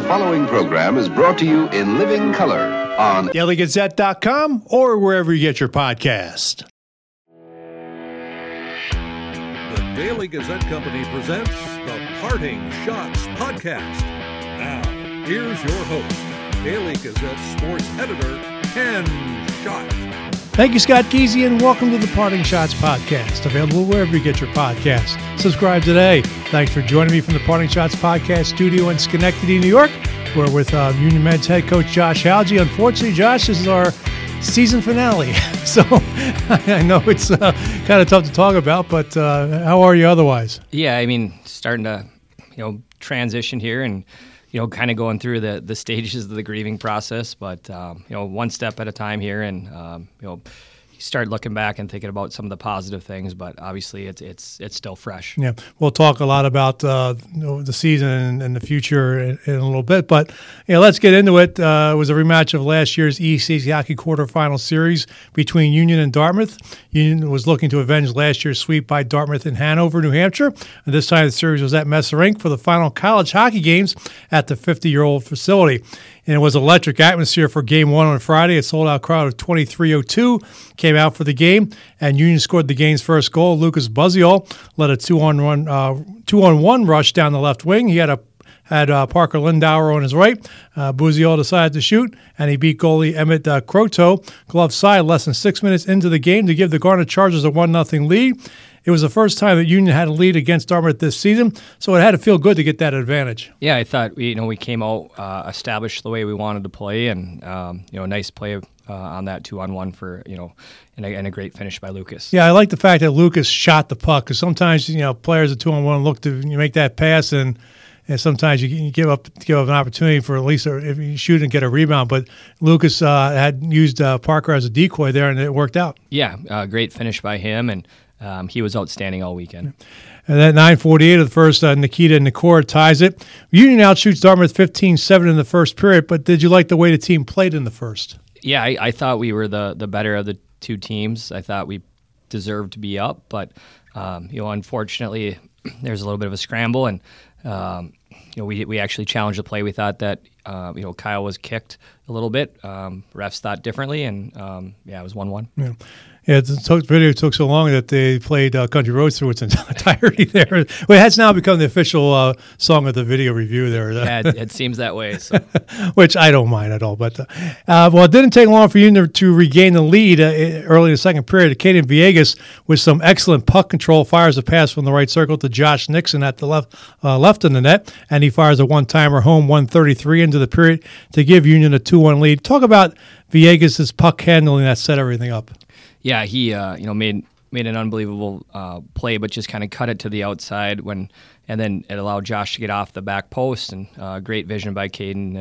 following program is brought to you in living color on DailyGazette.com or wherever you get your podcast. The Daily Gazette Company presents the Parting Shots Podcast. Now, here's your host, Daily Gazette sports editor, Ken Schott. Thank you, Scott Geezy, and welcome to the Parting Shots Podcast, available wherever you get your podcasts. Subscribe today. Thanks for joining me from the Parting Shots Podcast studio in Schenectady, New York. We're with Union Men's head coach Josh Halge. Unfortunately, Josh, this is our season finale, so I know it's kind of tough to talk about, but how are you otherwise? Yeah, I mean, starting to, transition here and, kind of going through the stages of the grieving process, but, one step at a time here and, you start looking back and thinking about some of the positive things, but obviously it's still fresh. Yeah, we'll talk a lot about the season and the future in a little bit, but let's get into it. It was a rematch of last year's ECC Hockey quarterfinal series between Union and Dartmouth. Union was looking to avenge last year's sweep by Dartmouth in Hanover, New Hampshire. And this time the series was at Messer Inc. for the final college hockey games at the 50-year-old facility. And it was an electric atmosphere for Game 1 on Friday. A sold-out crowd of 2302 came out for the game, and Union scored the game's first goal. Lucas Buzziol led a two-on-one rush down the left wing. He had Parker Lindauer on his right. Buzziol decided to shoot, and he beat goalie Emmett Croteau glove side less than 6 minutes into the game to give the Garnet Chargers a 1-0 lead. It was the first time that Union had a lead against Dartmouth this season, so it had to feel good to get that advantage. Yeah, I thought we came out established the way we wanted to play, and nice play on that 2-on-1 for and a great finish by Lucas. Yeah, I like the fact that Lucas shot the puck because sometimes players at 2-on-1 look to make that pass and sometimes you give up an opportunity for at least if you shoot and get a rebound. But Lucas had used Parker as a decoy there, and it worked out. Yeah, great finish by him, and he was outstanding all weekend. And at 9:48 of the first, Nikita Nikora ties it. Union outshoots Dartmouth 15-7 in the first period, but did you like the way the team played in the first? Yeah, I thought we were the better of the two teams. I thought we deserved to be up, but unfortunately, there's a little bit of a scramble, and we actually challenged the play. We thought that Kyle was kicked a little bit. Refs thought differently, and it was 1-1. Yeah. Yeah, the video took so long that they played Country Roads through its entirety there. Well, it has now become the official song of the video review there. Yeah, it seems that way. So. Which I don't mind at all. But it didn't take long for Union to regain the lead early in the second period. Caden Villegas, with some excellent puck control, fires a pass from the right circle to Josh Nixon at the left in the net, and he fires a one-timer home 1:33 into the period to give Union a 2-1 lead. Talk about Villegas' puck handling that set everything up. Yeah, he made an unbelievable play, but just kind of cut it to the outside and then it allowed Josh to get off the back post, and great vision by Caden.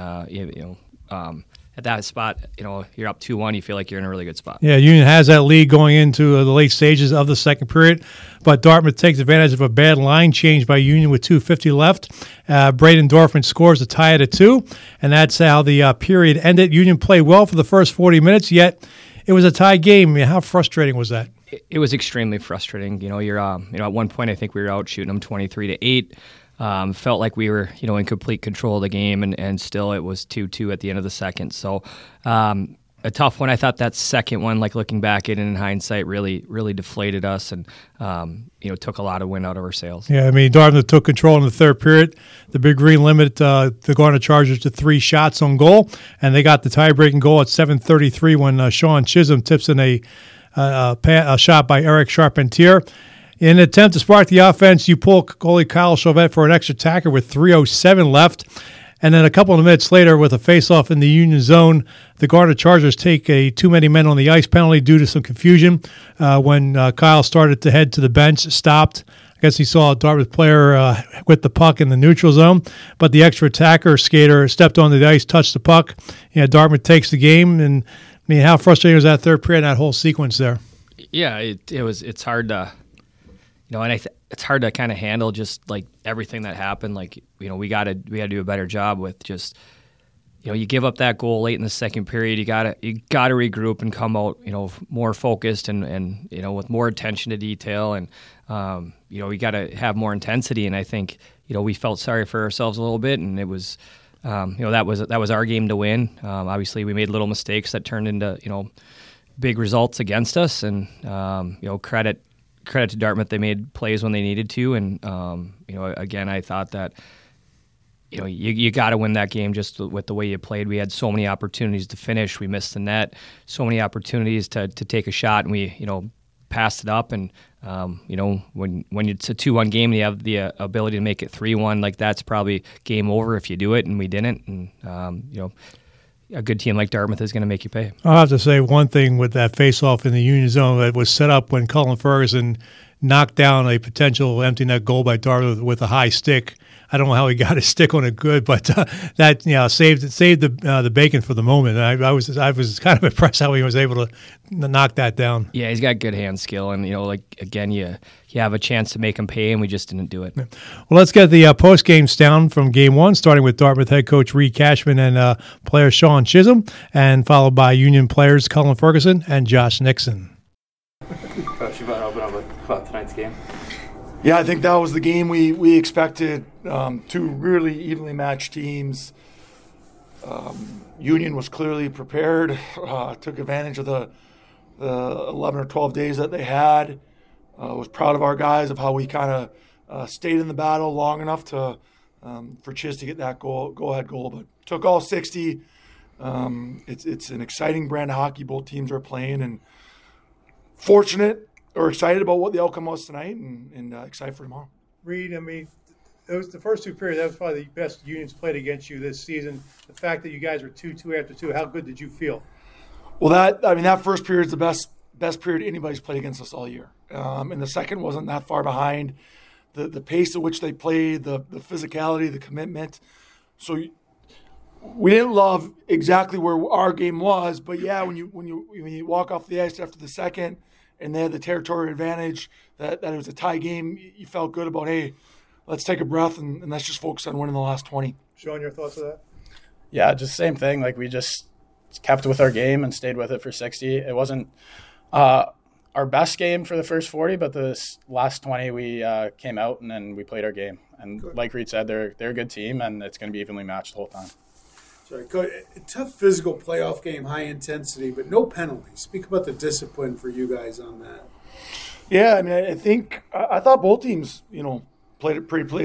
And at that spot, you're up 2-1, you feel like you're in a really good spot. Yeah, Union has that lead going into the late stages of the second period, but Dartmouth takes advantage of a bad line change by Union with 2:50 left. Braden Dorfman scores to tie it at 2, and that's how the period ended. Union played well for the first 40 minutes, yet it was a tie game. I mean, how frustrating was that? It was extremely frustrating. You're at one point I think we were out shooting them 23-8. Felt like we were in complete control of the game, and still it was 2-2 at the end of the second. So a tough one. I thought that second one, like looking back at it in hindsight, really really deflated us and took a lot of wind out of our sails. Yeah, I mean, Dartmouth took control in the third period. The Big Green limited the Garnet Chargers to 3 shots on goal, and they got the tie-breaking goal at 7:33 when Sean Chisholm tips in a shot by Eric Charpentier. In an attempt to spark the offense, you pull goalie Kyle Chauvette for an extra tacker with 3:07 left. And then a couple of minutes later, with a face-off in the Union zone, the Garnet Chargers take a too many men on the ice penalty due to some confusion. When Kyle started to head to the bench, stopped. I guess he saw a Dartmouth player with the puck in the neutral zone, but the extra attacker skater stepped onto the ice, touched the puck. Dartmouth takes the game, and I mean, how frustrating was that third period, that whole sequence there? Yeah, it's hard to, it's hard to kind of handle just like everything that happened. Like, we got to do a better job with just, you give up that goal late in the second period. You got to regroup and come out, more focused and with more attention to detail. And, we got to have more intensity. And I think, we felt sorry for ourselves a little bit, and it was, that was our game to win. Obviously, we made little mistakes that turned into big results against us, and credit to Dartmouth, they made plays when they needed to, and again, I thought that you got to win that game just with the way you played. We had so many opportunities to finish, we missed the net, so many opportunities to take a shot, and we passed it up, and when it's a 2-1 game and you have the ability to make it 3-1, like that's probably game over if you do it, and we didn't, and a good team like Dartmouth is going to make you pay. I'll have to say one thing with that face-off in the Union zone that was set up when Cullen Ferguson knocked down a potential empty net goal by Dartmouth with a high stick. I don't know how he got his stick on it good, but that saved the bacon for the moment. I was kind of impressed how he was able to knock that down. Yeah, he's got good hand skill, and again, you have a chance to make him pay, and we just didn't do it. Well, let's get the post-game sound from Game 1, starting with Dartmouth head coach Reed Cashman and player Sean Chisholm, and followed by Union players Cullen Ferguson and Josh Nixon. Coach, you want to open up about tonight's game? Yeah, I think that was the game we expected. Two really evenly matched teams. Union was clearly prepared, took advantage of the 11 or 12 days that they had. Was proud of our guys of how we kind of stayed in the battle long enough to for Chiz to get that go-ahead goal, but took all 60. It's an exciting brand of hockey both teams are playing, and fortunate or excited about what the outcome was tonight, and excited for tomorrow. Reed, I mean, it was the first two periods. That was probably the best Union's played against you this season. The fact that you guys were 2-2 after 2, how good did you feel? Well, that first period is the best period anybody's played against us all year. And the second wasn't that far behind. The pace at which they played, the physicality, the commitment. So we didn't love exactly where our game was, but yeah, when you walk off the ice after the second, and they had the territorial advantage, that it was a tie game, you felt good about, hey, let's take a breath and let's just focus on winning the last 20. Sean, your thoughts of that? Yeah, just same thing. Like, we just kept with our game and stayed with it for 60. It wasn't our best game for the first 40, but the last 20 we came out and then we played our game. And good. Like Reed said, they're a good team, and it's going to be evenly matched the whole time. Sorry, Coach, a tough physical playoff game, high intensity, but no penalties. Speak about the discipline for you guys on that. Yeah, I mean, I thought both teams, played a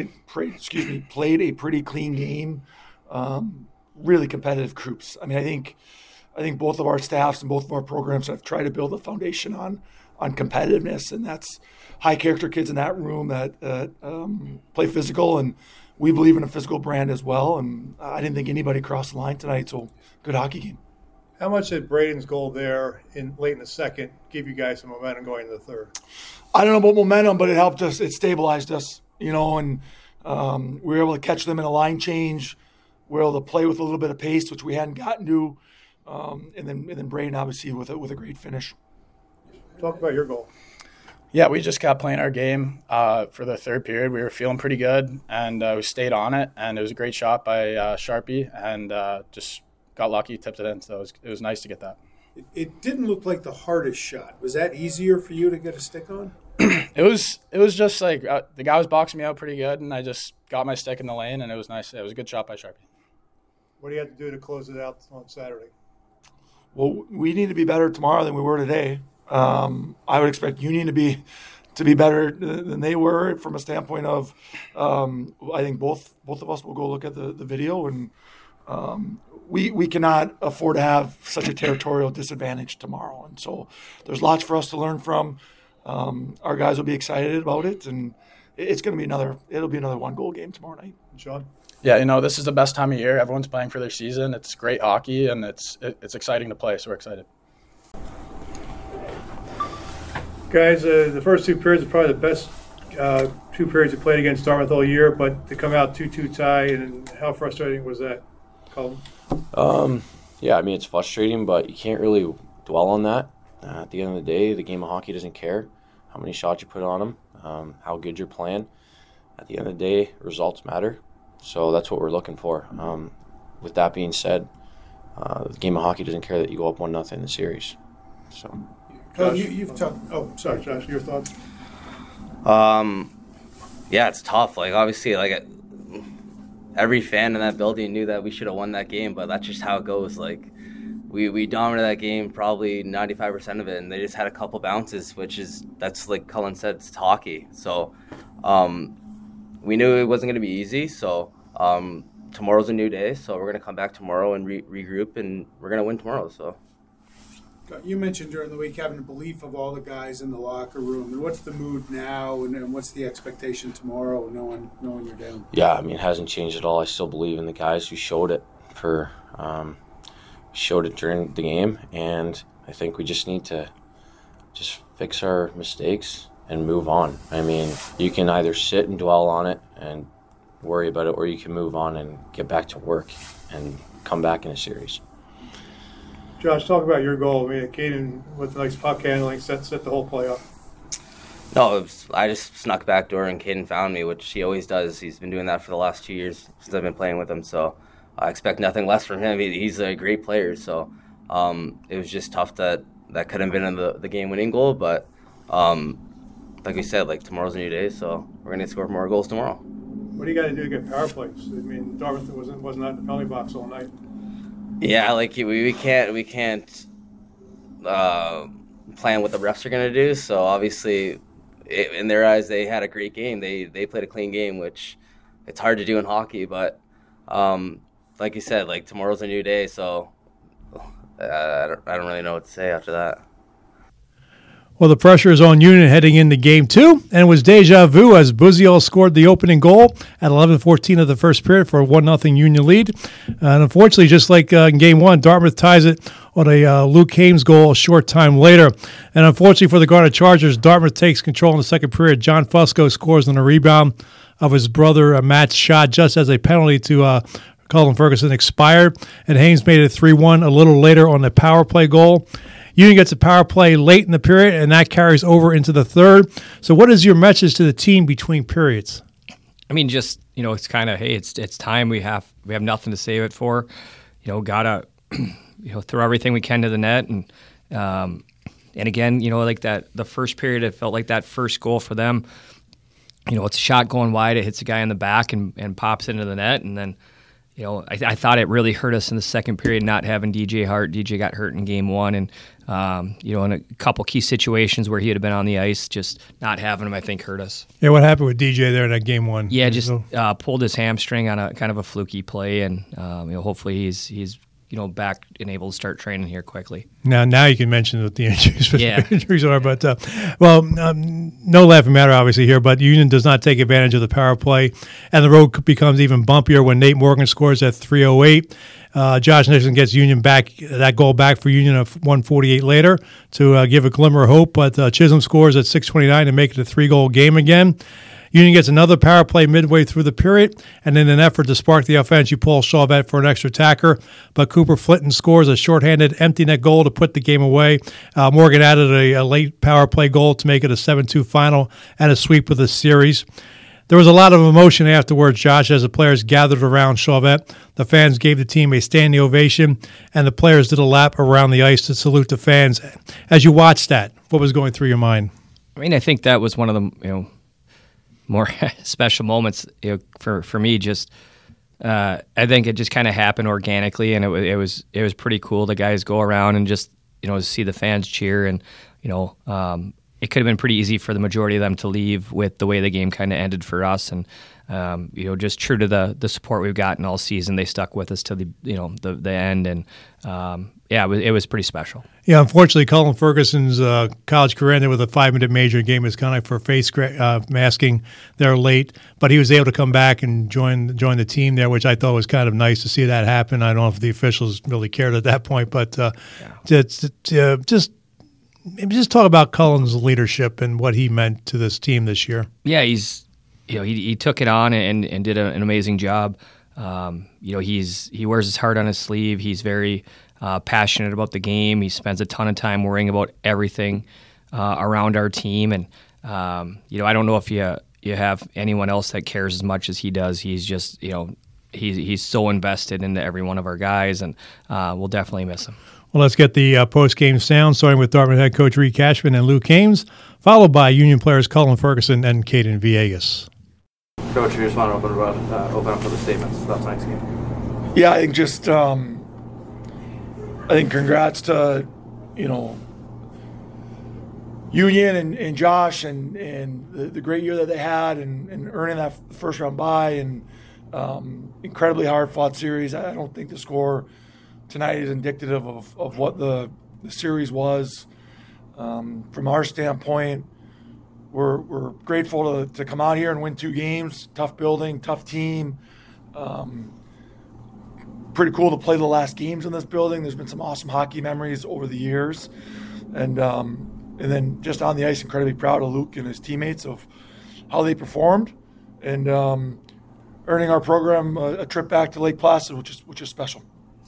pretty clean game. Really competitive groups. I mean, I think both of our staffs and both of our programs have tried to build a foundation on competitiveness, and that's high character kids in that room that play physical, and we believe in a physical brand as well, and I didn't think anybody crossed the line tonight, so good hockey game. How much did Braden's goal there late in the second give you guys some momentum going into the third? I don't know about momentum, but it helped us. It stabilized us, and we were able to catch them in a line change. We were able to play with a little bit of pace, which we hadn't gotten to, and then Braden obviously with a great finish. Talk about your goal. Yeah, we just kept playing our game for the third period. We were feeling pretty good, and we stayed on it. And it was a great shot by Sharpie, and just got lucky, tipped it in. So it was nice to get that. It didn't look like the hardest shot. Was that easier for you to get a stick on? It was just like the guy was boxing me out pretty good, and I just got my stick in the lane, and it was nice. It was a good shot by Sharpie. What do you have to do to close it out on Saturday? Well, we need to be better tomorrow than we were today. I would expect Union to be better than they were from a standpoint of I think both of us will go look at the video, and we cannot afford to have such a territorial disadvantage tomorrow. And so there's lots for us to learn from. Our guys will be excited about it, and it's going to be it'll be another 1-goal game tomorrow night. Sean? Yeah, this is the best time of year. Everyone's playing for their season. It's great hockey, and it's exciting to play, so we're excited. Guys, the first two periods are probably the best two periods you played against Dartmouth all year, but to come out 2-2 tie, and how frustrating was that, Colin? Yeah, I mean, it's frustrating, but you can't really dwell on that. At the end of the day, the game of hockey doesn't care how many shots you put on them, how good you're playing. At the end of the day, results matter. So that's what we're looking for. With that being said, the game of hockey doesn't care that you go up 1-0 in the series. So, you've talked. Oh, sorry, Josh, your thoughts? Yeah, it's tough. Like, obviously, like every fan in that building knew that we should have won that game, but that's just how it goes. Like, we dominated that game probably 95% of it, and they just had a couple bounces, that's like Cullen said, it's hockey. So we knew it wasn't going to be easy. So tomorrow's a new day, so we're going to come back tomorrow and regroup, and we're going to win tomorrow. So. You mentioned during the week having a belief of all the guys in the locker room. And what's the mood now, and what's the expectation tomorrow, knowing you're down? Yeah, I mean, it hasn't changed at all. I still believe in the guys who showed it during the game, and I think we just need to just fix our mistakes and move on. I mean, you can either sit and dwell on it and worry about it, or you can move on and get back to work and come back in a series. Josh, talk about your goal. I mean, Caden with the nice puck handling set the whole play up. No, I just snuck back door and Caden found me, which he always does. He's been doing that for the last 2 years since I've been playing with him. So I expect nothing less from him. He's a great player. So it was just tough that could have been in the game-winning goal. But like we said, like, tomorrow's a new day, so we're going to score more goals tomorrow. What do you got to do to get power plays? I mean, Dartmouth wasn't out in the penalty box all night. Yeah, like we can't plan what the refs are going to do. So obviously, in their eyes, they had a great game. They played a clean game, which it's hard to do in hockey. But like you said, like, tomorrow's a new day. So I don't really know what to say after that. Well, the pressure is on Union heading into Game 2, and it was deja vu as Buziel scored the opening goal at 11:14 of the first period for a 1-0 Union lead. And unfortunately, just like in Game 1, Dartmouth ties it on a Luke Hames goal a short time later. And unfortunately for the Garnet Chargers, Dartmouth takes control in the second period. John Fusco scores on a rebound of his brother Matt's shot just as a penalty to Cullen Ferguson expired. And Hames made it 3-1 a little later on the power play goal. Union gets a power play late in the period, and that carries over into the third. So what is your message to the team between periods? I mean, just, it's kind of, hey, it's time. We have nothing to save it for. Gotta, throw everything we can to the net. And again, like that, the first period, it felt like that first goal for them, it's a shot going wide. It hits a guy in the back and pops into the net. And then, I thought it really hurt us in the second period not having DJ Hart. DJ got hurt in Game 1, and in a couple key situations where he had been on the ice, just not having him, I think, hurt us. Yeah, what happened with DJ there in that Game 1? Yeah, just pulled his hamstring on a kind of a fluky play, and hopefully he's back and able to start training here quickly. Now you can mention what the injuries are, but no laughing matter obviously here. But Union does not take advantage of the power play, and the road becomes even bumpier when Nate Morgan scores at 3:08. Josh Nixon gets Union back, that goal back for Union of 1:48 later to give a glimmer of hope. But Chisholm scores at 6:29 to make it a 3-goal game again. Union gets another power play midway through the period, and in an effort to spark the offense, you pull Chauvette for an extra attacker, but Cooper Flinton scores a shorthanded empty net goal to put the game away. Morgan added a late power play goal to make it a 7-2 final and a sweep of the series. There was a lot of emotion afterwards, Josh, as the players gathered around Chauvette. The fans gave the team a standing ovation, and the players did a lap around the ice to salute the fans. As you watched that, what was going through your mind? I mean, I think that was one of the, more special moments for me. Just I think it just kind of happened organically, and it was pretty cool. The guys go around and just see the fans cheer, and it could have been pretty easy for the majority of them to leave with the way the game kind of ended for us, and just true to the support we've gotten all season, they stuck with us to the end, and it was pretty special. Yeah, unfortunately, Cullen Ferguson's college career ended with a 5-minute major game misconduct for face masking there late, but he was able to come back and join the team there, which I thought was kind of nice to see that happen. I don't know if the officials really cared at that point, but just talk about Cullen's leadership and what he meant to this team this year. Yeah, he took it on and did an amazing job. He wears his heart on his sleeve. He's very passionate about the game. He spends a ton of time worrying about everything around our team. And I don't know if you have anyone else that cares as much as he does. He's just he's so invested into every one of our guys, and we'll definitely miss him. Well, let's get the post-game sound, starting with Dartmouth head coach Reed Cashman and Luke Hames, followed by Union players Cullen Ferguson and Caden Villegas. Coach, you just want to open up for the statements about tonight's game. Yeah, I think just I think congrats to Union and Josh and the great year that they had and earning that first round bye and incredibly hard fought series. I don't think the score tonight is indicative of what the series was. From our standpoint, we're grateful to come out here and win 2 games. Tough building, tough team. Pretty cool to play the last games in this building. There's been some awesome hockey memories over the years. And then just on the ice, incredibly proud of Luke and his teammates of how they performed and earning our program a trip back to Lake Placid, which is special.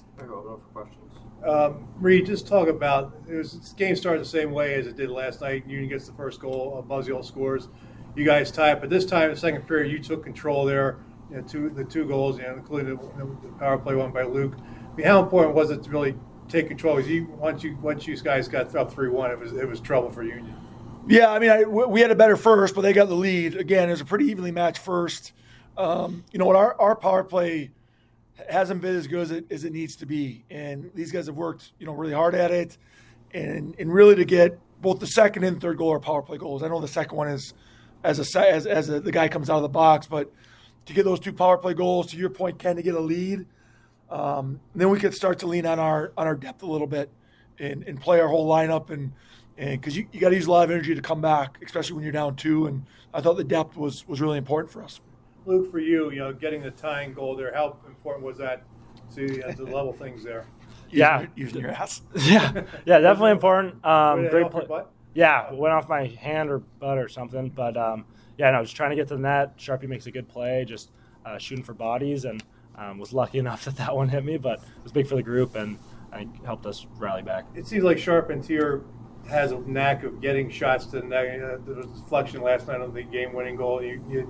Reed, just talk about this game started the same way as it did last night. Union gets the first goal, Buzziel scores. You guys tie it, but this time, the second period, you took control there. The two goals, including the power play one by Luke. I mean, how important was it to really take control? Because once you guys got up 3-1, it was trouble for Union. Yeah, I mean, we had a better first, but they got the lead. Again, it was a pretty evenly matched first. Our power play hasn't been as good as it needs to be, and these guys have worked really hard at it, and really to get both the second and third goal are power play goals. I know the second one is as the guy comes out of the box, but to get those 2 power play goals, to your point, Ken, to get a lead, then we could start to lean on our depth a little bit and play our whole lineup, and because you got to use a lot of energy to come back, especially when you're down 2. And I thought the depth was really important for us. Luke, for you, getting the tying goal there, how important was that to level things there? Using your ass. Yeah, definitely important. Great play. Yeah, went off my hand or butt or something, but just trying to get to the net. Sharpie makes a good play, just shooting for bodies, and was lucky enough that one hit me, but it was big for the group and I think helped us rally back. It seems like Charpentier has a knack of getting shots to the net. There was a deflection last night on the game-winning goal.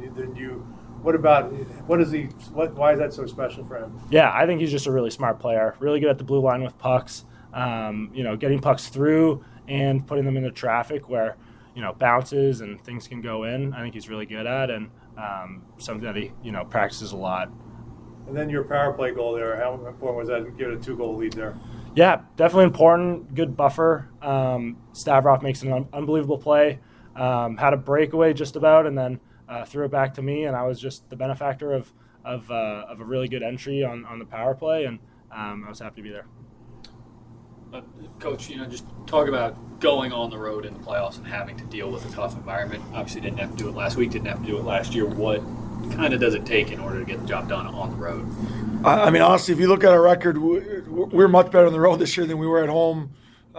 Why is that so special for him? Yeah, I think he's just a really smart player. Really good at the blue line with pucks. Getting pucks through and putting them into traffic where bounces and things can go in. I think he's really good at, and something that he practices a lot. And then your power play goal there. How important was that to give it a 2-goal lead there? Yeah, definitely important. Good buffer. Stavrov makes an unbelievable play. Had a breakaway just about, and then threw it back to me, and I was just the benefactor of a really good entry on the power play, and I was happy to be there. Coach, just talk about going on the road in the playoffs and having to deal with a tough environment. Obviously didn't have to do it last week, didn't have to do it last year. What kind of does it take in order to get the job done on the road? I mean, honestly, if you look at our record, we're much better on the road this year than we were at home.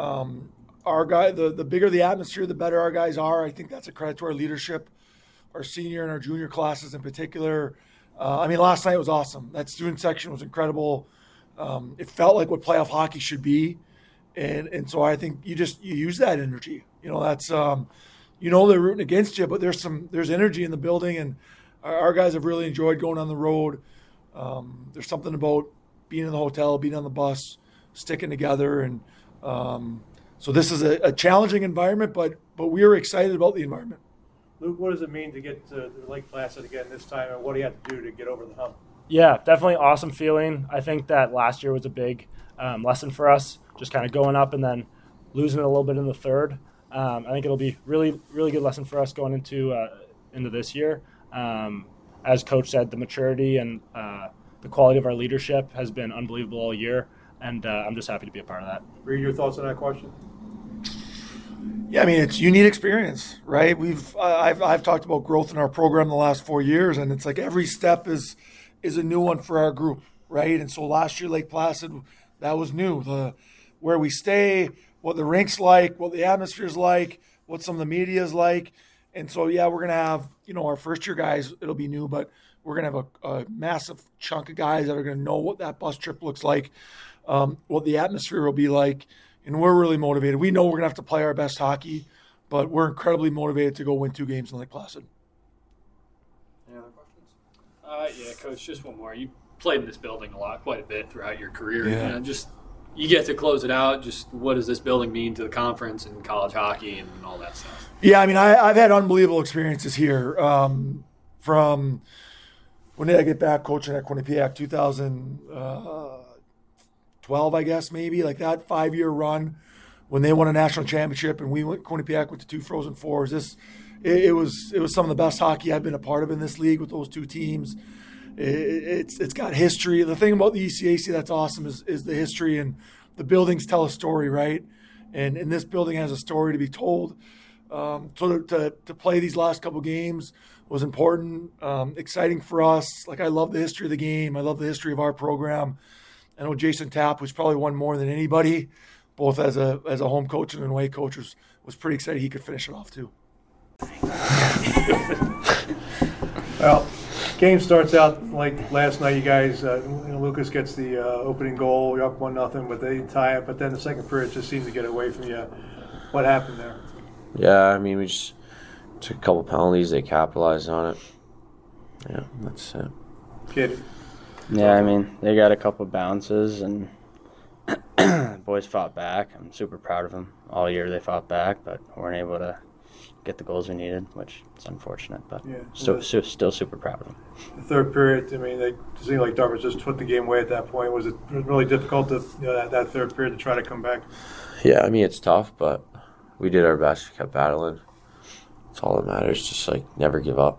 The bigger the atmosphere, the better our guys are. I think that's a credit to our leadership, our senior and our junior classes in particular. Last night was awesome. That student section was incredible. It felt like what playoff hockey should be. And so I think you use that energy. That's they're rooting against you, but there's energy in the building, and our guys have really enjoyed going on the road. There's something about being in the hotel, being on the bus, sticking together, and so this is a challenging environment, but we are excited about the environment. Luke, what does it mean to get to Lake Placid again this time, and what do you have to do to get over the hump? Yeah, definitely awesome feeling. I think that last year was a big lesson for us, just kind of going up and then losing it a little bit in the third. I think it'll be really, really good lesson for us going into this year. As Coach said, the maturity and the quality of our leadership has been unbelievable all year, and I'm just happy to be a part of that. Read your thoughts on that question. Yeah, you need experience, right? I've talked about growth in our program the last 4 years, and it's like every step is a new one for our group, right? And so last year, Lake Placid, that was new. Where we stay, what the rink's like, what the atmosphere's like, what some of the media is like. And so, yeah, we're going to have, our first-year guys, it'll be new, but we're going to have a massive chunk of guys that are going to know what that bus trip looks like, what the atmosphere will be like, and we're really motivated. We know we're going to have to play our best hockey, but we're incredibly motivated to go win 2 games in Lake Placid. Any other questions? Yeah, Coach, just one more. You played in this building quite a bit throughout your career. Yeah. You get to close it out. Just what does this building mean to the conference and college hockey and all that stuff? Yeah, I've had unbelievable experiences here. From when did I get back coaching at Quinnipiac? 2012, I guess, maybe, like that 5-year run when they won a national championship and Quinnipiac went to 2 Frozen Fours. It was some of the best hockey I've been a part of in this league with those 2 teams. It's got history. The thing about the ECAC that's awesome is the history, and the buildings tell a story, right? And this building has a story to be told. So to play these last couple games was important, exciting for us. Like, I love the history of the game. I love the history of our program. I know Jason Tapp, who's probably won more than anybody, both as a home coach and an away coach, was pretty excited he could finish it off too. Well, game starts out like last night. You guys, Lucas gets the opening goal. You're up 1-0, but they tie it. But then the second period just seemed to get away from you. What happened there? Yeah, I mean, we just took a couple penalties. They capitalized on it. Yeah, that's it. Kid. Yeah, I mean, they got a couple bounces, and boys fought back. I'm super proud of them. All year they fought back, but weren't able to get the goals we needed, which is unfortunate, but still super proud of them. The third period, I mean, it seemed like Dartmouth just put the game away at that point. Was it really difficult that third period to try to come back? Yeah, I mean, it's tough, but we did our best. We kept battling. That's all that matters. Just, never give up.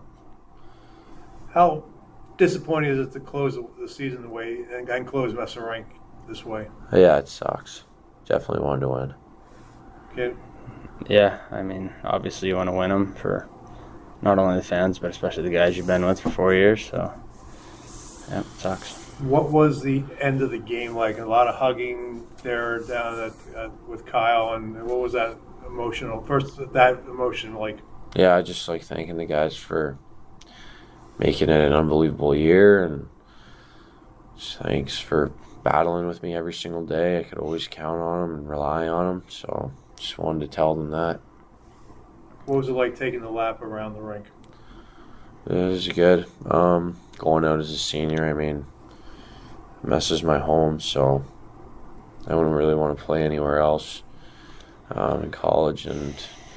How disappointing is it to close the season the way and close Messer Rank this way? Yeah, it sucks. Definitely wanted to win. Kid. Yeah, I mean, obviously you want to win them for not only the fans, but especially the guys you've been with for 4 years. So, yeah, it sucks. What was the end of the game like? A lot of hugging there down with Kyle, and what was that emotional? First, that emotion like? Yeah, I just thanking the guys for making it an unbelievable year, and just thanks for battling with me every single day. I could always count on them and rely on them. So. Just wanted to tell them that. What was it like taking the lap around the rink? It was good. Going out as a senior, I mean, Mess is my home, so I wouldn't really want to play anywhere else in college, and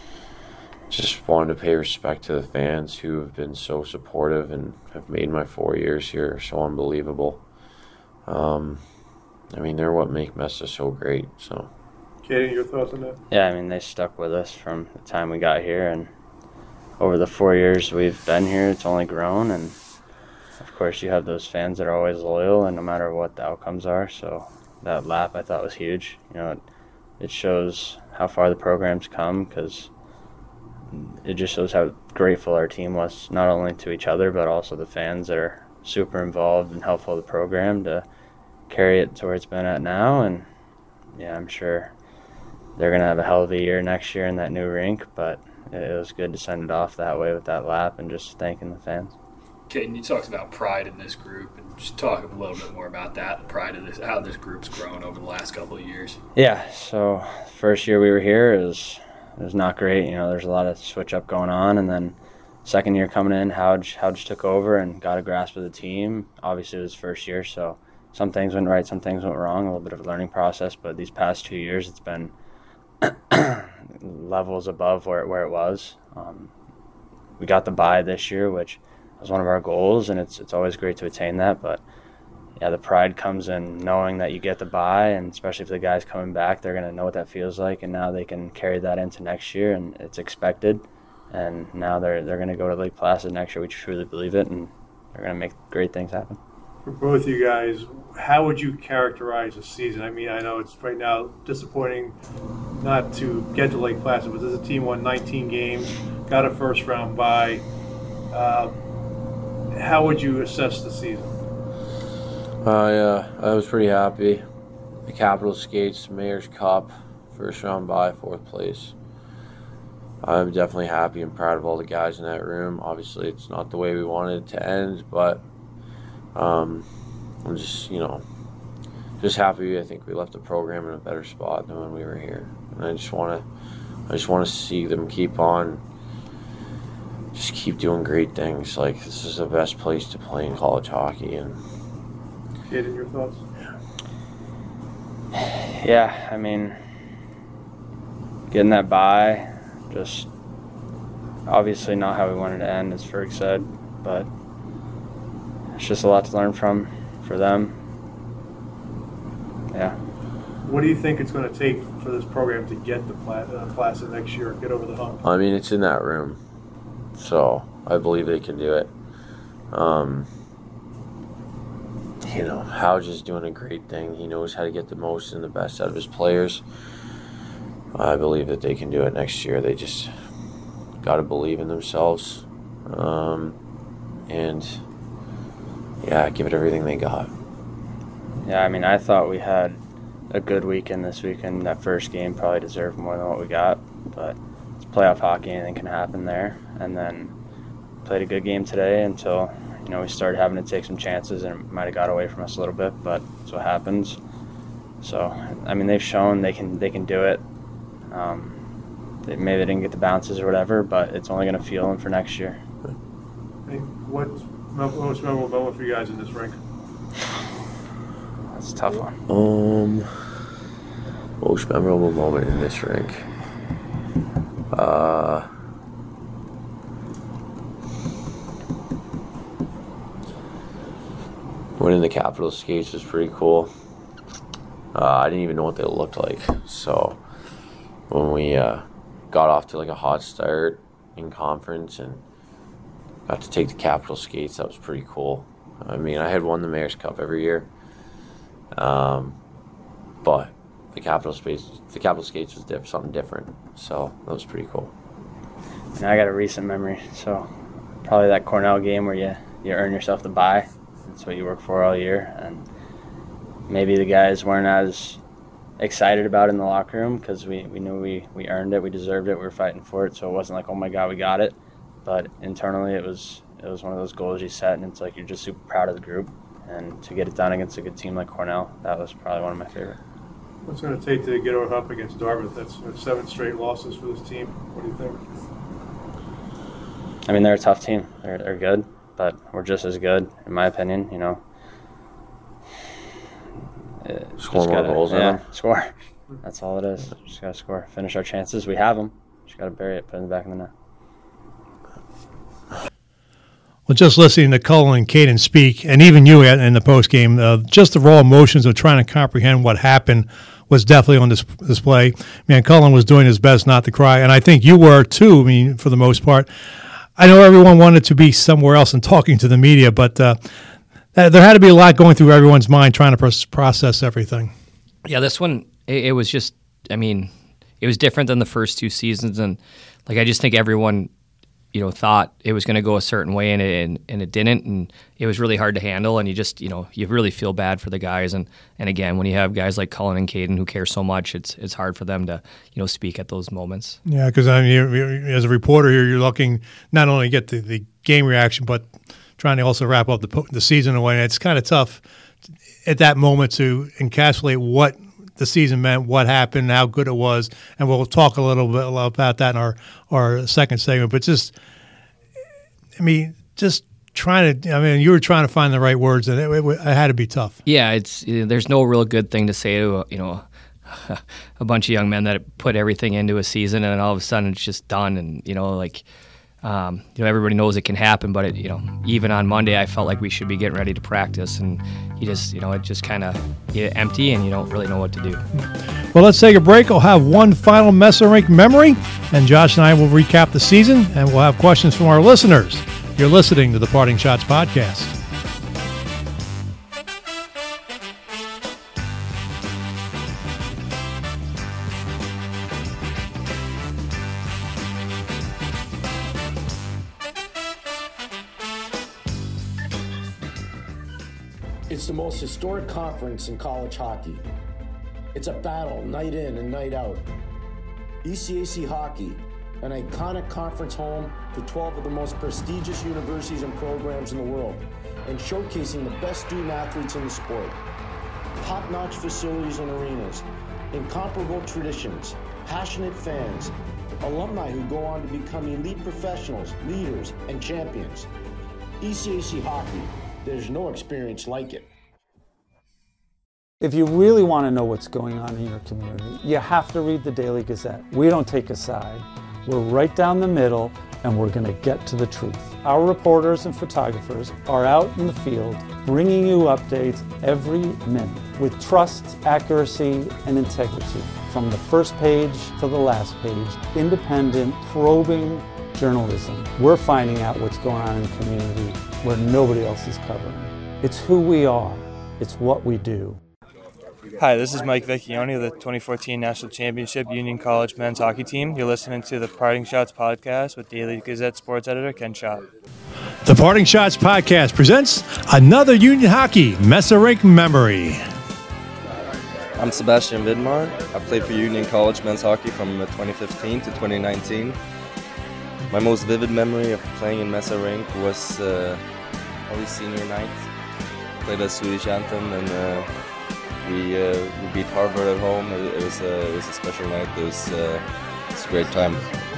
just wanted to pay respect to the fans who have been so supportive and have made my 4 years here so unbelievable. I mean, they're what make Mesa so great, so. Katie, your thoughts on that? Yeah, I mean, they stuck with us from the time we got here, and over the 4 years we've been here, it's only grown, and of course you have those fans that are always loyal, and no matter what the outcomes are, so that lap I thought was huge. You know, it shows how far the program's come, because it just shows how grateful our team was, not only to each other, but also the fans that are super involved and helpful to the program to carry it to where it's been at now, and yeah, I'm sure they're going to have a hell of a year next year in that new rink, but it was good to send it off that way with that lap and just thanking the fans. Caden, you talked about pride in this group, and just talk a little bit more about that, pride of this, how this group's grown over the last couple of years. Yeah, so first year we were here, it was not great. You know, there's a lot of switch up going on, and then second year coming in, Howge took over and got a grasp of the team. Obviously it was his first year, so some things went right, some things went wrong, a little bit of a learning process, but these past 2 years it's been levels above where it was. We got the bye this year, which was one of our goals, and it's always great to attain that. But yeah, the pride comes in knowing that you get the bye, and especially if the guys coming back, they're going to know what that feels like, and now they can carry that into next year, and it's expected. And now they're going to go to Lake Placid next year. We truly believe it, and they're going to make great things happen. For both you guys, how would you characterize the season? I mean, I know it's right now disappointing not to get to Lake Placid, but this team won 19 games, got a first-round bye. How would you assess the season? Yeah, I was pretty happy. The Capital Skates, Mayor's Cup, first-round bye, 4th place. I'm definitely happy and proud of all the guys in that room. Obviously, it's not the way we wanted it to end, but I'm just, just happy. I think we left the program in a better spot than when we were here, and I just want to see them keep on, just keep doing great things. Like, this is the best place to play in college hockey. And Kaden, your thoughts? Yeah, I mean, getting that bye, just obviously not how we wanted to end, as Ferg said, but it's just a lot to learn from for them. Yeah. What do you think it's going to take for this program to get the Placid next year, get over the hump? I mean, it's in that room, so I believe they can do it. You know, Howge is doing a great thing. He knows how to get the most and the best out of his players. I believe that they can do it next year. They just got to believe in themselves, and yeah, give it everything they got. Yeah, I mean, I thought we had a good weekend this weekend. That first game probably deserved more than what we got, but it's playoff hockey, anything can happen there. And then played a good game today until, you know, we started having to take some chances, and it might have got away from us a little bit, but that's what happens. So, I mean, they've shown they can do it. Maybe they didn't get the bounces or whatever, but it's only going to fuel them for next year. Hey, what's most memorable moment for you guys in this rink? That's a tough one. Most memorable moment in this rink. Winning the Capital Skates was pretty cool. I didn't even know what they looked like. So when we got off to like a hot start in conference and got to take the Capital Skates, that was pretty cool. I mean, I had won the Mayor's Cup every year. But the Capital Skates was something different. So that was pretty cool. And I got a recent memory. So probably that Cornell game where you earn yourself the bye. That's what you work for all year. And maybe the guys weren't as excited about it in the locker room because we knew we earned it, we deserved it, we were fighting for it. So it wasn't like, oh my God, we got it. But internally it was one of those goals you set, and it's like you're just super proud of the group. And to get it done against a good team like Cornell, that was probably one of my favorite. What's it going to take to get over up against Dartmouth? That's 7 straight losses for this team. What do you think? I mean, they're a tough team. They're good, but we're just as good, in my opinion. You know, score more goals. Yeah, score. That's all it is. Just gotta score. Finish our chances. We have them. Just gotta bury it. Put it in the back of the net. Well, just listening to Cullen and Caden speak, and even you in the postgame, just the raw emotions of trying to comprehend what happened was definitely on display. Man, Cullen was doing his best not to cry, and I think you were too, I mean, for the most part. I know everyone wanted to be somewhere else and talking to the media, but there had to be a lot going through everyone's mind trying to process everything. Yeah, this one, it was just, I mean, it was different than the first 2 seasons, and like I just think everyone, you know, thought it was going to go a certain way, and it didn't, and it was really hard to handle, and you just, you know, you really feel bad for the guys, and again, when you have guys like Cullen and Caden who care so much, it's hard for them to, you know, speak at those moments. Yeah, because I mean, as a reporter here, you're looking not only to get the game reaction, but trying to also wrap up the season away, and it's kind of tough at that moment to encapsulate what the season meant, what happened, how good it was, and we'll talk a little bit about that in our second segment. But just, I mean, just trying to, I mean, you were trying to find the right words, and it had to be tough. Yeah, there's no real good thing to say to, you know, a bunch of young men that put everything into a season, and then all of a sudden it's just done, and, you know, like, you know, everybody knows it can happen, but it, you know, even on Monday, I felt like we should be getting ready to practice, and you just, you know, it just kind of empty, and you don't really know what to do. Well, let's take a break. I'll have one final Messer Rink memory, and Josh and I will recap the season, and we'll have questions from our listeners. You're listening to the Parting Shots Podcast. It's the most historic conference in college hockey. It's a battle night in and night out. ECAC Hockey, an iconic conference home to 12 of the most prestigious universities and programs in the world, and showcasing the best student athletes in the sport. Top-notch facilities and arenas, incomparable traditions, passionate fans, alumni who go on to become elite professionals, leaders, and champions. ECAC Hockey, there's no experience like it. If you really want to know what's going on in your community, you have to read the Daily Gazette. We don't take a side. We're right down the middle, and we're going to get to the truth. Our reporters and photographers are out in the field bringing you updates every minute with trust, accuracy, and integrity. From the first page to the last page, independent, probing journalism. We're finding out what's going on in the community where nobody else is covering. It's who we are. It's what we do. Hi, this is Mike Vecchione of the 2014 National Championship Union College men's hockey team. You're listening to the Parting Shots podcast with Daily Gazette sports editor Ken Schott. The Parting Shots podcast presents another Union Hockey Mesa Rink memory. I'm Sebastian Vidmar. I played for Union College men's hockey from 2015 to 2019. My most vivid memory of playing in Mesa Rink was probably senior night. Played a Swedish anthem and we beat Harvard at home. It was a special night. It was a great time.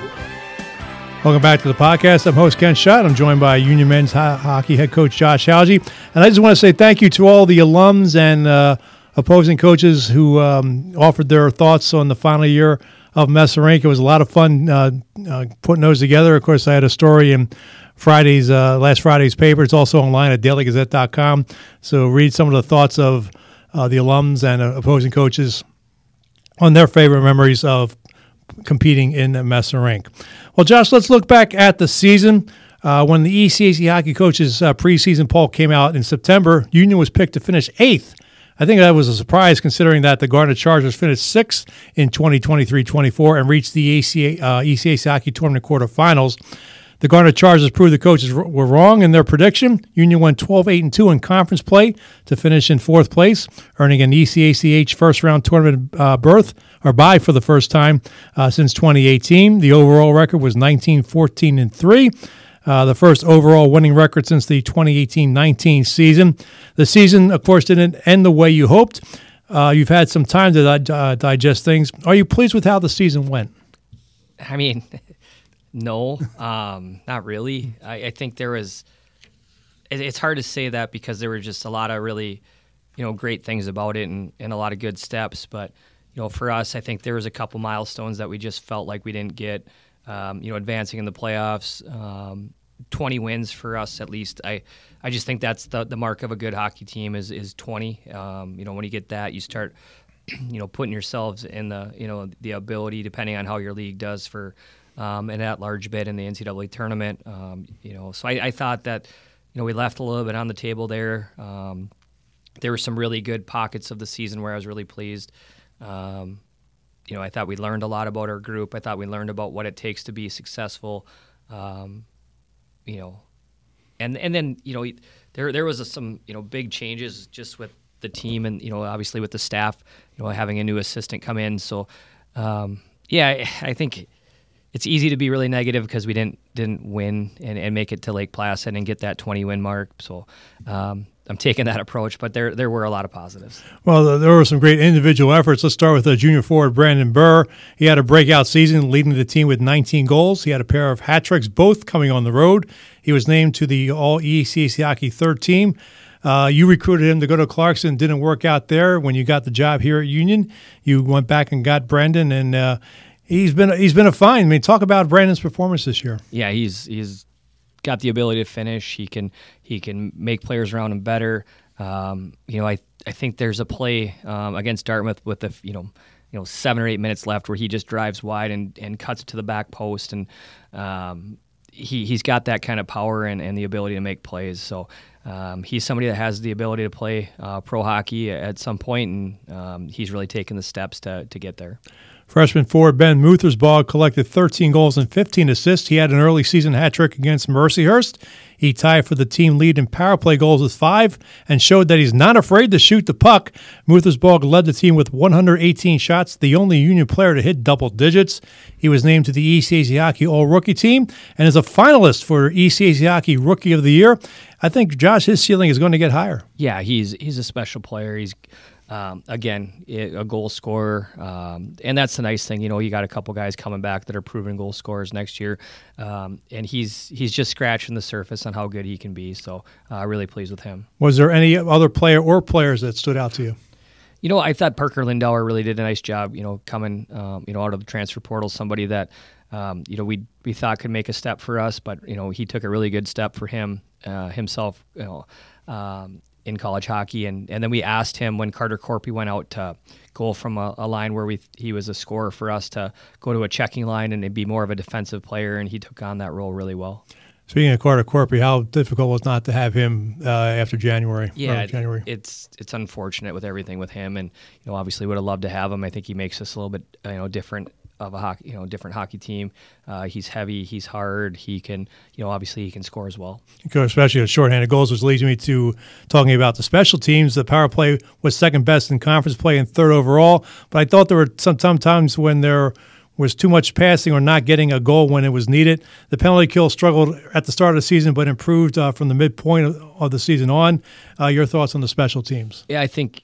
Welcome back to the podcast. I'm host Ken Schott. I'm joined by Union men's hockey head coach Josh Hauge. And I just want to say thank you to all the alums and opposing coaches who offered their thoughts on the final year of Mesa Rink. It was a lot of fun putting those together. Of course, I had a story in last Friday's paper. It's also online at dailygazette.com. So read some of the thoughts of the alums and opposing coaches on their favorite memories of competing in Mesa Rink. Well, Josh, let's look back at the season. When the ECAC Hockey Coaches preseason poll came out in September, Union was picked to finish 8th. I think that was a surprise considering that the Garnet Chargers finished 6th in 2023-24 and reached the ECAC Hockey Tournament quarterfinals. The Garnet Chargers proved the coaches were wrong in their prediction. Union went 12-8-2 in conference play to finish in 4th place, earning an ECACH first-round tournament berth or bye for the first time since 2018. The overall record was 19-14-3. The first overall winning record since the 2018-19 season. The season, of course, didn't end the way you hoped. You've had some time to digest things. Are you pleased with how the season went? I mean, no, not really. I think there was – it's hard to say that because there were just a lot of really, great things about it and a lot of good steps. But, for us, I think there was a couple milestones that we just felt like we didn't get, advancing in the playoffs. 20 wins for us at least. I just think that's the mark of a good hockey team is 20. When you get that, you start, putting yourselves in the ability, depending on how your league does, for an at-large bid in the NCAA tournament. So I thought that, we left a little bit on the table there. There were some really good pockets of the season where I was really pleased. I thought we learned a lot about our group. I thought we learned about what it takes to be successful. And then there was some big changes just with the team and obviously with the staff, having a new assistant come in. So I think it's easy to be really negative because we didn't win and make it to Lake Placid and get that 20 win mark. So I'm taking that approach, but there were a lot of positives. Well, there were some great individual efforts. Let's start with junior forward Brandon Burr. He had a breakout season, leading the team with 19 goals. He had a pair of hat tricks, both coming on the road. He was named to the All-ECAC Hockey third team. You recruited him to go to Clarkson. Didn't work out there. When you got the job here at Union, you went back and got Brandon, and he's been a find. I mean, talk about Brandon's performance this year. Yeah, he's got the ability to finish. He can make players around him better. I think there's a play against Dartmouth with the 7 or 8 minutes left where he just drives wide and cuts it to the back post, and he's got that kind of power and the ability to make plays. So he's somebody that has the ability to play pro hockey at some point, and he's really taken the steps to get there. Freshman forward Ben Muthersbaugh collected 13 goals and 15 assists. He had an early season hat trick against Mercyhurst. He tied for the team lead in power play goals with 5 and showed that he's not afraid to shoot the puck. Muthersbaugh led the team with 118 shots, the only Union player to hit double digits. He was named to the ECAC Hockey All-Rookie team and is a finalist for ECAC Hockey Rookie of the Year. I think, Josh, his ceiling is going to get higher. Yeah, he's a special player. He's again, a goal scorer, and that's the nice thing. You got a couple guys coming back that are proven goal scorers next year, and he's just scratching the surface on how good he can be. So, really pleased with him. Was there any other player or players that stood out to you? I thought Parker Lindauer really did a nice job. Coming, out of the transfer portal, somebody that we thought could make a step for us, but he took a really good step for himself in college hockey, and then we asked him when Carter Corpy went out to go from a line where he was a scorer for us to go to a checking line and be more of a defensive player, and he took on that role really well. Speaking of Carter Corpy, how difficult was it not to have him after January? Yeah, January. It's unfortunate with everything with him, and obviously would have loved to have him. I think he makes us a little bit different of a hockey, different hockey team. He's heavy, he's hard. He can, obviously he can score as well. Especially at shorthanded goals, which leads me to talking about the special teams. The power play was second best in conference play and third overall. But I thought there were sometimes when there was too much passing or not getting a goal when it was needed. The penalty kill struggled at the start of the season, but improved from the midpoint of the season on. Your thoughts on the special teams? Yeah, I think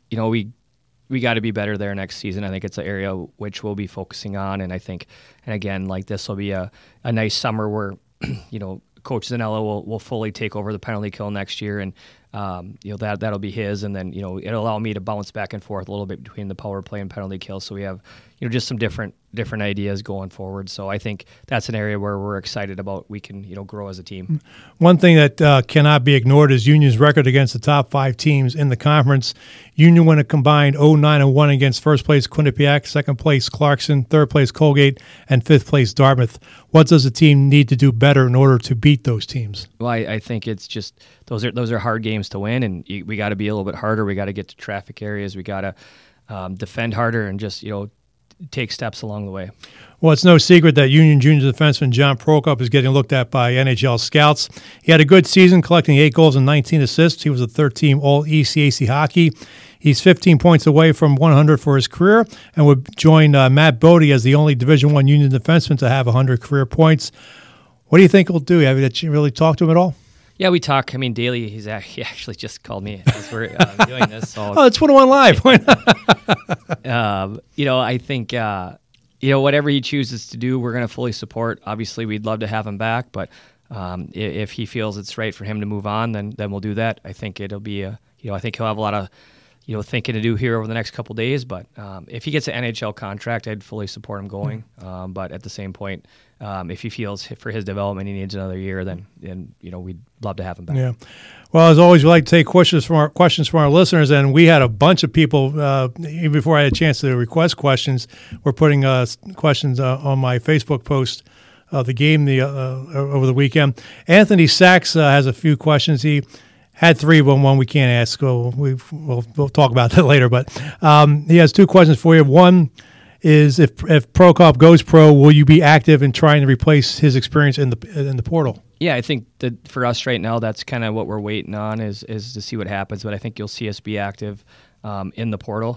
we got to be better there next season. I think it's an area which we'll be focusing on, and I think, and again, like this will be a nice summer where Coach Zanella will fully take over the penalty kill next year, and that'll be his, and then it'll allow me to bounce back and forth a little bit between the power play and penalty kill. So we have just some different ideas going forward. So I think that's an area where we're excited about. We can grow as a team. One thing that cannot be ignored is Union's record against the top 5 teams in the conference. Union won a combined 0-9-1 against first place Quinnipiac, second place Clarkson, third place Colgate, and fifth place Dartmouth. What does the team need to do better in order to beat those teams? Well, I think it's just those are hard games to win, and we got to be a little bit harder. We got to get to traffic areas. We got to defend harder and just take steps along the way. Well, it's no secret that Union junior defenseman John Prokop is getting looked at by NHL scouts. He had a good season, collecting 8 goals and 19 assists. He was a third-team All-ECAC hockey. He's 15 points away from 100 for his career and would join Matt Bodie as the only Division I Union defenseman to have 100 career points. What do you think he'll do? Have you really talked to him at all? Yeah, we talk. I mean, daily. He actually just called me as we're doing this. So. Oh, it's 101 Live. I think whatever he chooses to do, we're going to fully support. Obviously, we'd love to have him back, but if he feels it's right for him to move on, then we'll do that. I think it'll be I think he'll have a lot of thinking to do here over the next couple of days. But if he gets an NHL contract, I'd fully support him going. But at the same point, if he feels for his development he needs another year, then we'd love to have him back. Yeah. Well, as always, we like to take questions from our listeners, and we had a bunch of people even before I had a chance to request questions. We're putting questions on my Facebook post. The game over the weekend. Anthony Sachs has a few questions. He had 3, but one we can't ask. So we'll talk about that later. But he has 2 questions for you. One is if Prokop goes pro, will you be active in trying to replace his experience in the portal? Yeah, I think that for us right now, that's kind of what we're waiting on is to see what happens. But I think you'll see us be active in the portal.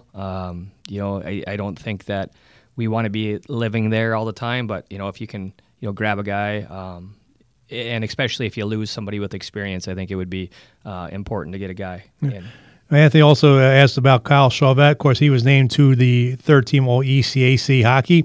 I don't think that we want to be living there all the time. But if you can grab a guy. And especially if you lose somebody with experience, I think it would be important to get a guy in. Anthony also asked about Kyle Chauvette. Of course, he was named to the third-team All-ECAC hockey.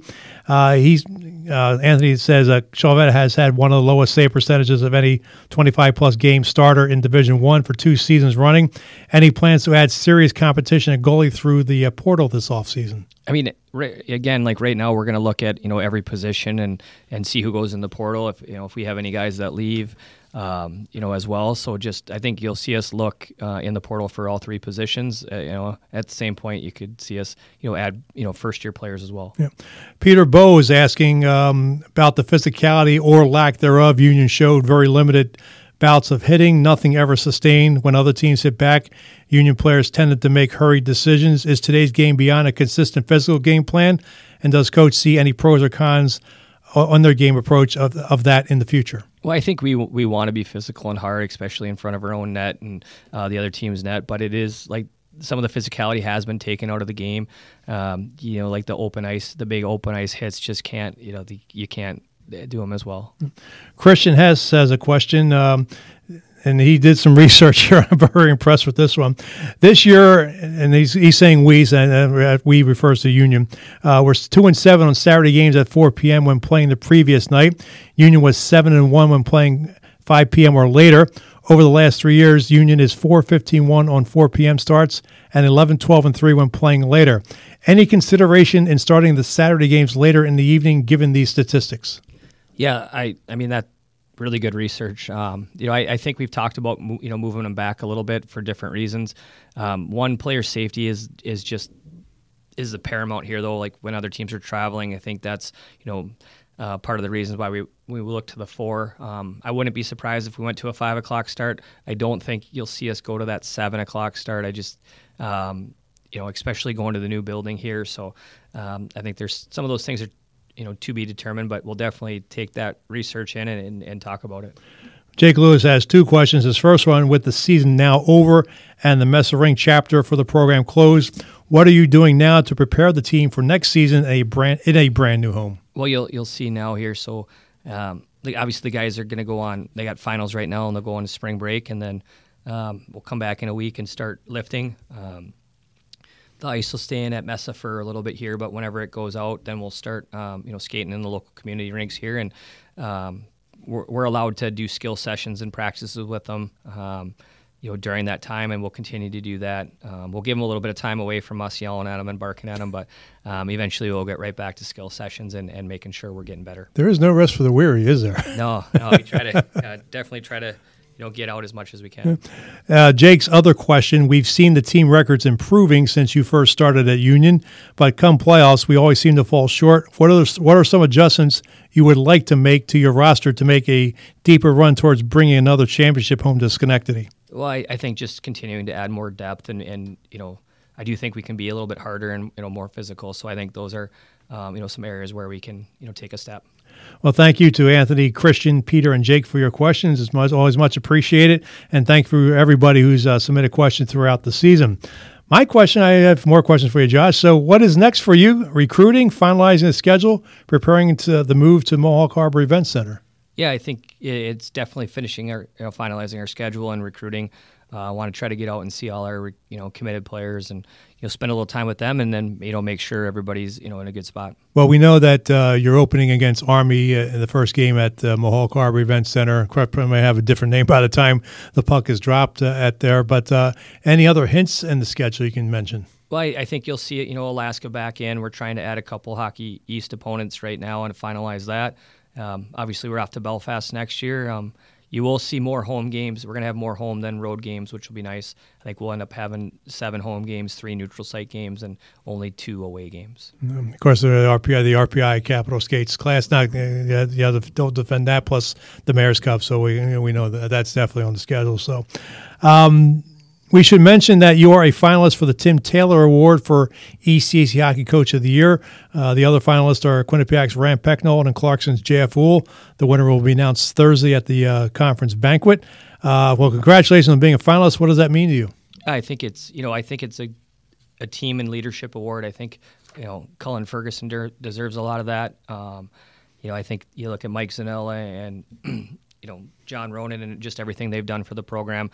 Anthony says Chauvette has had one of the lowest save percentages of any 25-plus game starter in Division I for 2 seasons running, and he plans to add serious competition at goalie through the portal this offseason. I mean, again, like right now, we're going to look at every position and see who goes in the portal. If we have any guys that leave, as well. So I think you'll see us look in the portal for all 3 positions. At the same point, you could see us add first-year players as well. Yeah. Peter Bowe is asking about the physicality or lack thereof. Union showed very limited bouts of hitting, nothing ever sustained. When other teams hit back, Union players tended to make hurried decisions. Is today's game beyond a consistent physical game plan? And does Coach see any pros or cons on their game approach of that in the future? Well, I think we want to be physical and hard, especially in front of our own net and the other team's net. But it is like some of the physicality has been taken out of the game. Like the big open ice hits just can't. You can't do them as well. Christian Hess has a question, and he did some research here. I'm very impressed with this one. This year, and he's saying we, and we refers to Union, we're 2-7 on Saturday games at 4 p.m. when playing the previous night. Union was 7-1 when playing 5 p.m. or later. Over the last 3 years, Union is 4-15-1 on 4 p.m. starts and 11-12-3 when playing later. Any consideration in starting the Saturday games later in the evening given these statistics? Yeah, I mean that really good research. I think we've talked about moving them back a little bit for different reasons. One, player safety is the paramount here, though. Like when other teams are traveling, I think that's part of the reasons why we look to the 4. I wouldn't be surprised if we went to a 5 o'clock start. I don't think you'll see us go to that 7 o'clock start. I just especially going to the new building here. So I think there's some of those things are to be determined, but we'll definitely take that research in and talk about it. Jake Lewis has 2 questions. His first one, with the season now over and the Mesa Rink chapter for the program closed, what are you doing now to prepare the team for next season in a brand new home? Well, you'll see now here. So obviously the guys are going to go on. They got finals right now, and they'll go on to spring break, and then we'll come back in a week and start lifting. The ice will stay in at Mesa for a little bit here, but whenever it goes out, then we'll start, skating in the local community rinks here, and we're allowed to do skill sessions and practices with them, during that time, and we'll continue to do that. We'll give them a little bit of time away from us yelling at them and barking at them, but eventually we'll get right back to skill sessions and making sure we're getting better. There is no rest for the weary, is there? No, we try to definitely try to get out as much as we can. Jake's other question, we've seen the team records improving since you first started at Union, but come playoffs, we always seem to fall short. What are some adjustments you would like to make to your roster to make a deeper run towards bringing another championship home to Schenectady? Well, I think just continuing to add more depth and I do think we can be a little bit harder and more physical. So I think those are some areas where we can take a step. Well, thank you to Anthony, Christian, Peter, and Jake for your questions. It's always much appreciated. And thank you for everybody who's submitted questions throughout the season. My question, I have more questions for you, Josh. So what is next for you? Recruiting, finalizing the schedule, preparing to the move to Mohawk Harbor Event Center? Yeah, I think it's definitely finalizing our schedule and recruiting. I want to try to get out and see all our committed players and spend a little time with them, and then make sure everybody's in a good spot. Well, we know that you're opening against Army in the first game at Mohawk Harbor Event Center. Probably may have a different name by the time the puck is dropped at there. But any other hints in the schedule you can mention? Well, I think you'll see it. Alaska back in. We're trying to add a couple Hockey East opponents right now and finalize that. Obviously, we're off to Belfast next year. You will see more home games. We're going to have more home than road games, which will be nice. I think we'll end up having 7 home games, 3 neutral site games, and only 2 away games. Of course, the RPI Capital Skates Class. Now, don't defend that, plus the Mayor's Cup. So we know that's definitely on the schedule. So. We should mention that you are a finalist for the Tim Taylor Award for ECAC Hockey Coach of the Year. The other finalists are Quinnipiac's Rand Pecknold and Clarkson's J.F. Wool. The winner will be announced Thursday at the conference banquet. Well, congratulations on being a finalist. What does that mean to you? I think it's a team and leadership award. I think Cullen Ferguson deserves a lot of that. I think you look at Mike Zanella and John Ronan and just everything they've done for the program.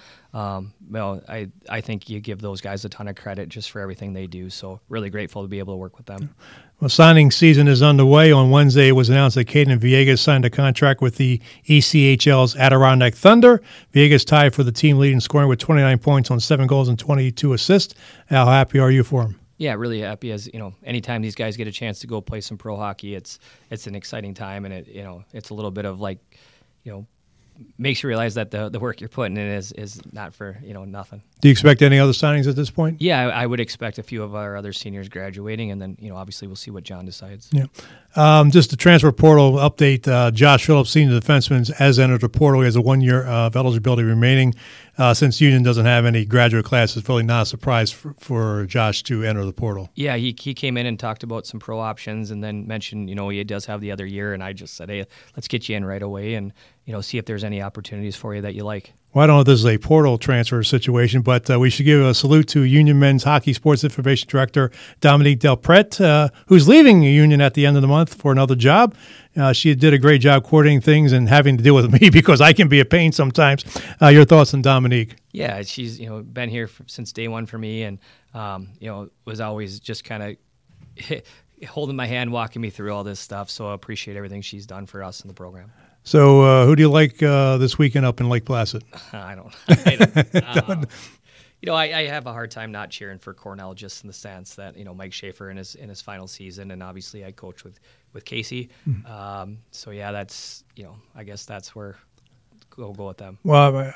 I think you give those guys a ton of credit just for everything they do. So really grateful to be able to work with them. Well, signing season is underway. On Wednesday, it was announced that Caden Villegas signed a contract with the ECHL's Adirondack Thunder. Villegas tied for the team lead in scoring with 29 points on 7 goals and 22 assists. How happy are you for him? Yeah, really happy. As anytime these guys get a chance to go play some pro hockey, it's an exciting time, and it's a little bit of makes you realize that the work you're putting in is not for nothing. Do you expect any other signings at this point? Yeah, I would expect a few of our other seniors graduating, and then obviously we'll see what John decides. Yeah. Just the transfer portal update. Josh Phillips, senior defenseman, has entered the portal. He has a 1 year of eligibility remaining. Since Union doesn't have any graduate classes, it's really not a surprise for Josh to enter the portal. Yeah, he came in and talked about some pro options, and then mentioned he does have the other year, and I just said, hey, let's get you in right away and see if there's any opportunities for you that you like. Well, I don't know if this is a portal transfer situation, but we should give a salute to Union Men's Hockey Sports Information Director Dominique Delpret, who's leaving Union at the end of the month for another job. She did a great job coordinating things and having to deal with me because I can be a pain sometimes. Your thoughts on Dominique? Yeah, she's been here since day one for me, and was always just kind of holding my hand, walking me through all this stuff. So I appreciate everything she's done for us in the program. So who do you like this weekend up in Lake Placid? I don't. I have a hard time not cheering for Cornell, just in the sense that Mike Schaefer in his final season, and obviously I coached with Casey. So yeah, that's I guess that's where we'll go with them. Well,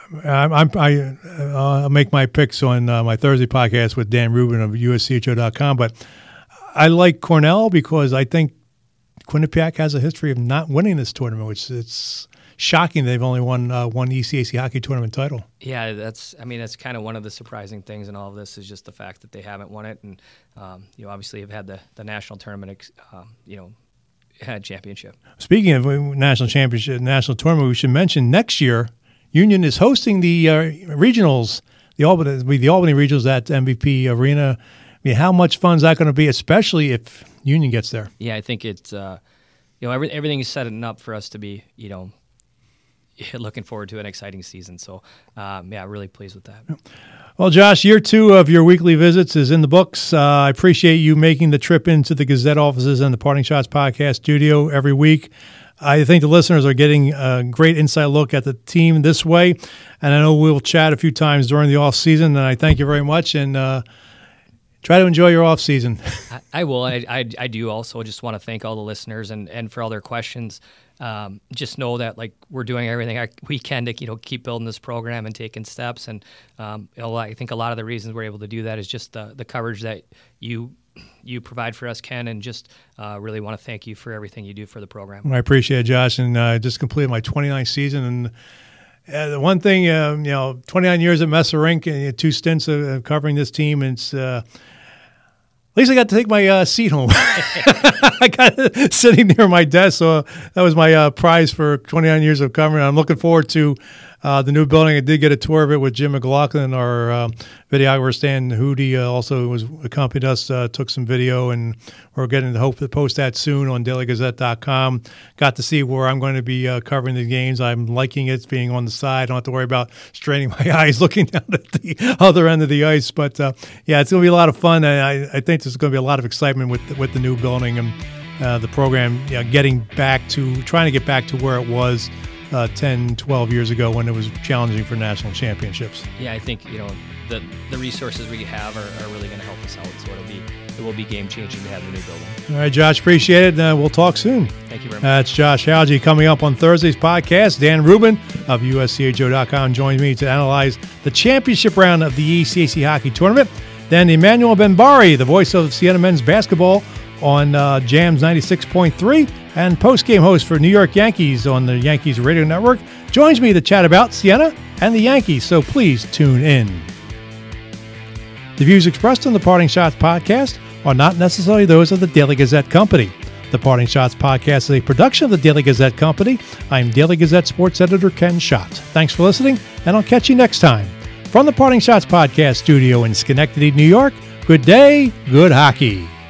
I'll make my picks on my Thursday podcast with Dan Rubin of USCHO.com, but I like Cornell because I think Quinnipiac has a history of not winning this tournament, which it's shocking they've only won one ECAC hockey tournament title. Yeah, that's kind of one of the surprising things in all of this is just the fact that they haven't won it, and obviously have had the national tournament, championship. Speaking of national tournament, we should mention next year Union is hosting the regionals, the Albany regionals at MVP Arena. I mean, how much fun is that going to be, especially if Union gets there? Yeah, I think it's everything is setting up for us to be looking forward to an exciting season. So really pleased with that. Well, Josh, year 2 of your weekly visits is in the books. I appreciate you making the trip into the Gazette offices and the Parting Shots podcast studio every week. I think the listeners are getting a great inside look at the team this way, and I know we'll chat a few times during the off season. And I thank you very much, and try to enjoy your off season. I will. I do also just want to thank all the listeners and for all their questions. Just know that we're doing everything we can to keep building this program and taking steps. And I think a lot of the reasons we're able to do that is just the coverage that you provide for us, Ken, and just really want to thank you for everything you do for the program. I appreciate it, Josh, and I just completed my 29th season. And the one thing, 29 years at Messer Rink and 2 stints of covering this team, and it's at least I got to take my seat home. I got it sitting near my desk, so that was my prize for 29 years of covering. I'm looking forward to the new building. I did get a tour of it with Jim McLaughlin. Our videographer Stan Hootie also accompanied us, took some video, and we're getting to hope to post that soon on dailygazette.com. Got to see where I'm going to be covering the games. I'm liking it being on the side. I don't have to worry about straining my eyes looking down at the other end of the ice. But it's going to be a lot of fun. And I think there's going to be a lot of excitement with the new building and the program trying to get back to where it was 10, 12 years ago when it was challenging for national championships. Yeah, I think the resources we have are really going to help us out. So it will be game changing to have the new building. All right, Josh, appreciate it. We'll talk soon. Thank you very much. That's Josh Hauge. Coming up on Thursday's podcast, Dan Rubin of USCHO.com joins me to analyze the championship round of the ECAC hockey tournament. Then Emmanuel Benbari, the voice of Siena men's basketball on Jams 96.3 and post-game host for New York Yankees on the Yankees Radio Network, joins me to chat about Siena and the Yankees, so please tune in. The views expressed on the Parting Shots podcast are not necessarily those of the Daily Gazette Company. The Parting Shots podcast is a production of the Daily Gazette Company. I'm Daily Gazette sports editor Ken Schott. Thanks for listening, and I'll catch you next time. From the Parting Shots podcast studio in Schenectady, New York, good day, good hockey.